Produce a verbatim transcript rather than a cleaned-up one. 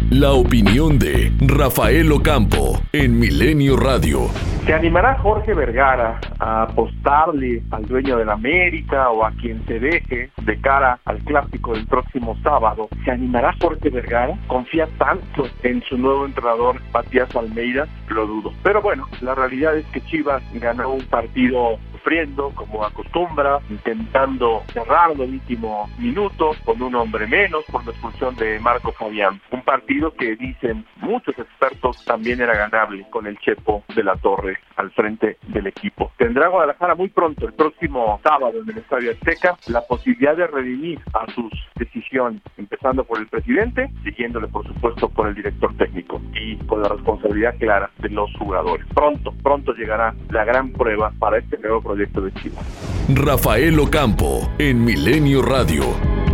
La opinión de Rafael Ocampo en Milenio Radio. ¿Se animará Jorge Vergara a apostarle al dueño del América o a quien se deje de cara al clásico del próximo sábado? ¿Se animará Jorge Vergara? ¿Confía tanto en su nuevo entrenador Matías Almeida? Lo dudo. Pero bueno, la realidad es que Chivas ganó un partido sufriendo, como acostumbra, intentando cerrar el último minuto con un hombre menos por la expulsión de Marco Fabián. Un partido que dicen muchos expertos también era ganable con el Chepo de la Torre al frente del equipo. Tendrá Guadalajara muy pronto, el próximo sábado en el Estadio Azteca, la posibilidad de redimir a sus decisiones, empezando por el presidente, siguiéndole por supuesto por el director técnico y con la responsabilidad clara de los jugadores. Pronto, pronto llegará la gran prueba para este nuevo proyecto de Chivas. Rafael Ocampo en Milenio Radio.